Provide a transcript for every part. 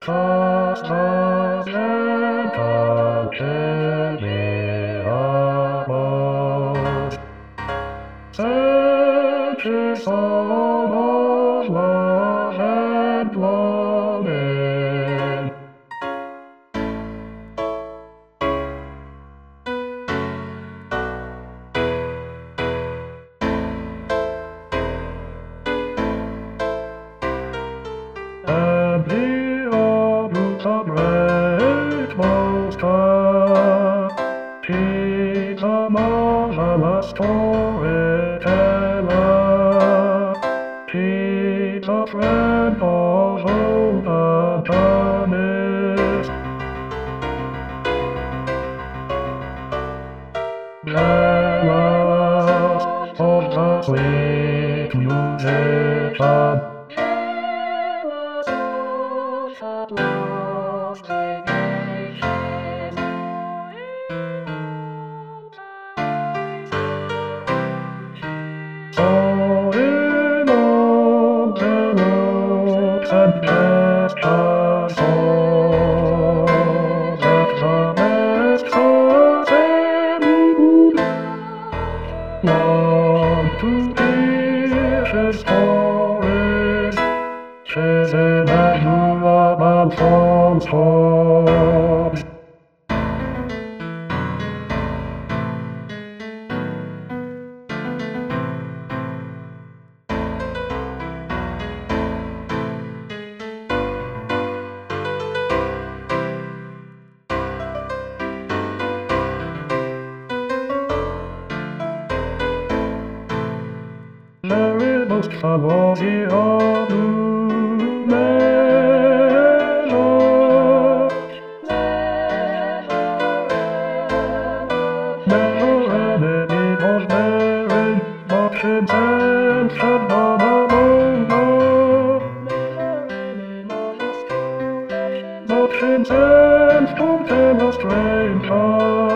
Searches all of love and longing. And beyond the great monster, he's a marvelous storyteller. He's a friend of old Adonis. Jealous of the sweet musician. All in all, the looks and gestures, all that the masters and long to hear his story, chasing at you about songs home. Nervous favoriano meno. Never enemy was married, motions and shabba-ba-ba-ba. Motions and stones and a stranger.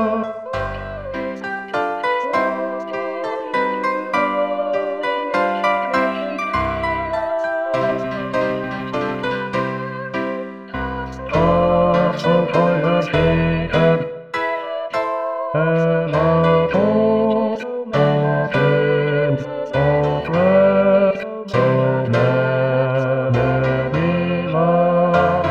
So tired he had, and I thought of him, of red, so many lives.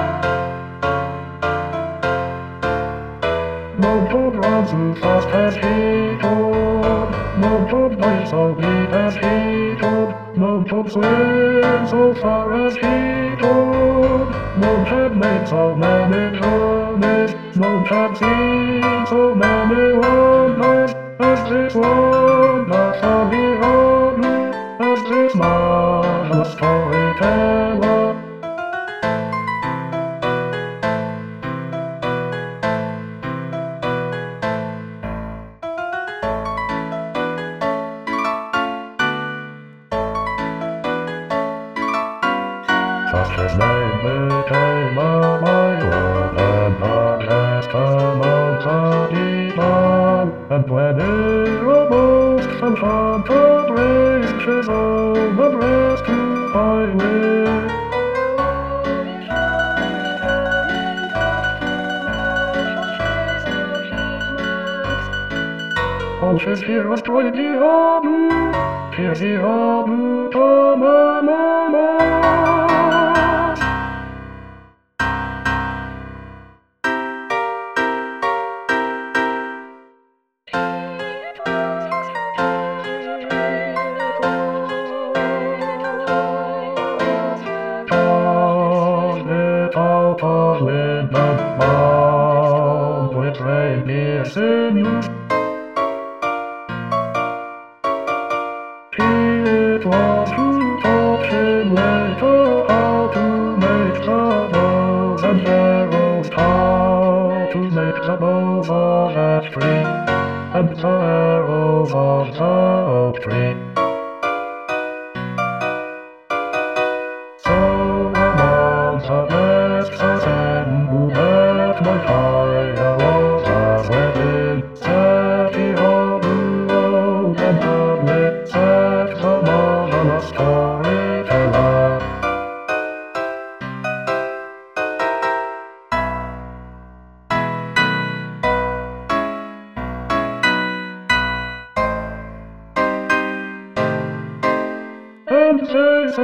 No blood runs as fast as he could, no blood plays so deep as he could, no blood swims so far as he could. No had made so many journeys, no had seen so many wonders as this one, as how he heard me, as this marvelous storyteller. Such as name became a mile, and not has come on Sadiman, and when innermost some hunter reaches on the breast to highway. On his heroes joy the Abu, hear the Abu, Tamamama. Out of midnight bound with reindeer sinews. It was who taught him later how to make the bows and arrows, how to make the bows of that tree, and the arrows of the oak tree. So among the nests of men who left my fire was a wedding, set he on the road and lovely, set the marvelous storyteller.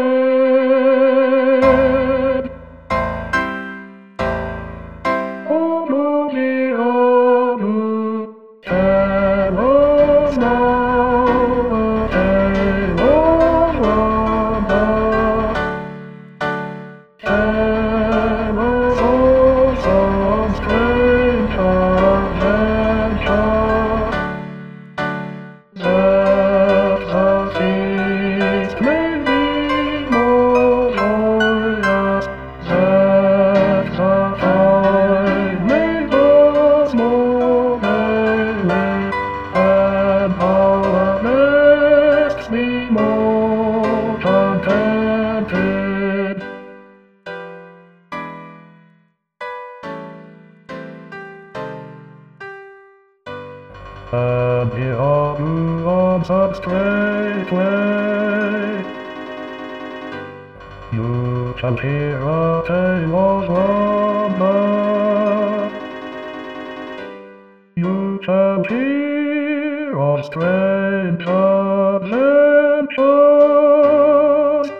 And here are you on substrate way. You shall hear a tale of wonder. You shall hear of strange adventures.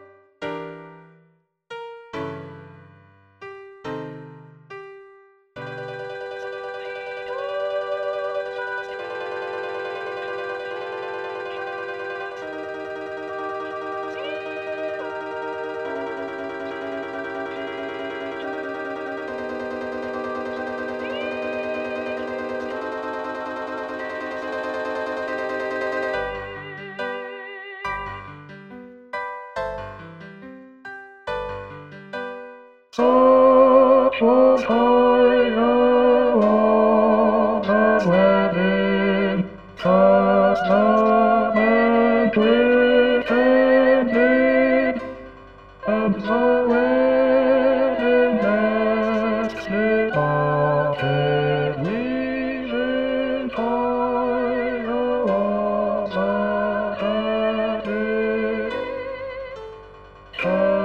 Such was higher on the wedding, testament pretended, and the wedding guests departed, leaving higher on the wedding.